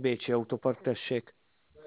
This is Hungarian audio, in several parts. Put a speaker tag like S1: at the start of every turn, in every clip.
S1: Bécsi Autópark, tessék.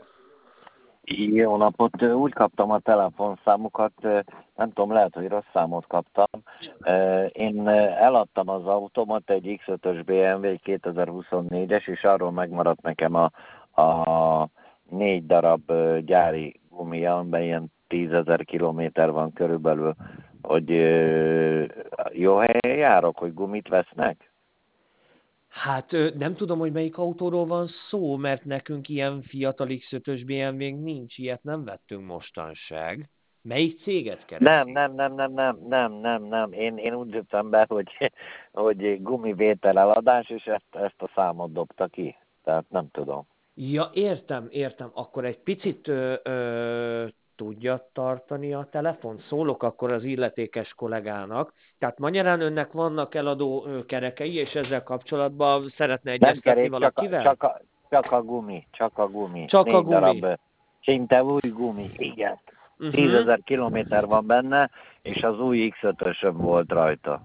S2: Jó napot! Úgy kaptam a telefonszámukat, nem tudom, lehet, hogy rossz számot kaptam. Én eladtam az autómat, egy X5-ös BMW 2024-es, és arról megmaradt nekem a 4 darab gyári gumia, amiben ilyen 10.000 kilométer van körülbelül, hogy jó helyen járok, hogy gumit vesznek?
S1: Hát nem tudom, hogy melyik autóról van szó, mert nekünk ilyen fiatal X5-ös BMW-nk nincs, ilyet nem vettünk mostanság. Melyik céget keresi?
S2: Nem. Én úgy jöttem be, hogy gumivétel eladás, és ezt a számot dobta ki. Tehát nem tudom.
S1: Ja, értem. Akkor egy picit tudja tartani a telefon? Szólok akkor az illetékes kollégának. Tehát magyarán önnek vannak eladó kerekei, és ezzel kapcsolatban szeretne
S2: Nem
S1: egyeztetni
S2: kerék,
S1: valakivel?
S2: csak a gumi. Csak a gumi.
S1: Csak a
S2: 4
S1: gumi.
S2: darab szinte új gumi, igen. 10.000 kilométer van benne, és az új X5-ösöm volt rajta.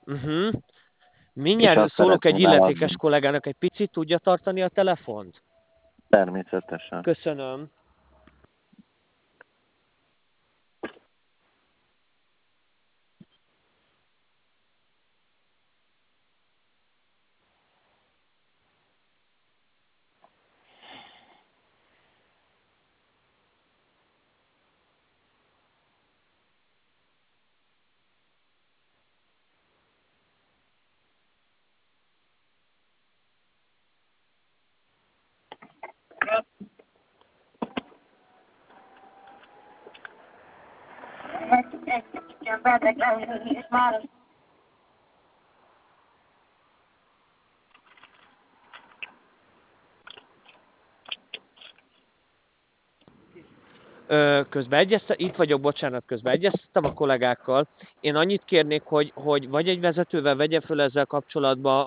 S2: És
S1: Mindjárt
S2: azt
S1: szólok egy
S2: szeretném
S1: illetékes
S2: eladni.
S1: kollégának, egy picit tudja tartani a telefont?
S2: Természetesen.
S1: Köszönöm. Itt vagyok, bocsánat, közben egyeztettem a kollégákkal. Én annyit kérnék, hogy vagy egy vezetővel vegye föl ezzel kapcsolatban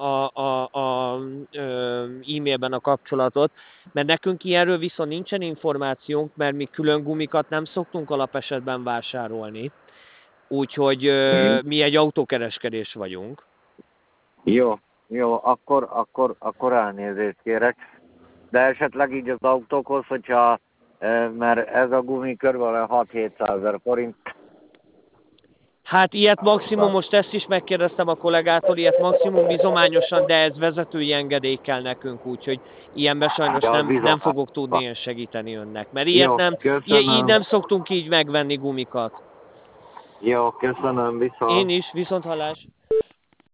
S1: e-mailben a kapcsolatot, mert nekünk ilyenről viszont nincsen információnk, mert mi külön gumikat nem szoktunk alapesetben vásárolni. Úgyhogy mi egy autókereskedés vagyunk.
S2: Jó, akkor elnézést kérek. De esetleg így az autókhoz, hogyha, mert ez a gumi kb. 6-700 ezer forint.
S1: Hát ilyet maximum, most ezt is megkérdeztem a kollégától, ilyet maximum bizományosan, de ez vezetői engedély kell nekünk, úgyhogy ilyenben sajnos
S2: Ja,
S1: nem fogok tudni én segíteni önnek. Mert
S2: Jó,
S1: így
S2: köszönöm.
S1: nem szoktunk így megvenni gumikat.
S2: Jó, köszönöm, viszont.
S1: Én is, viszont hallás.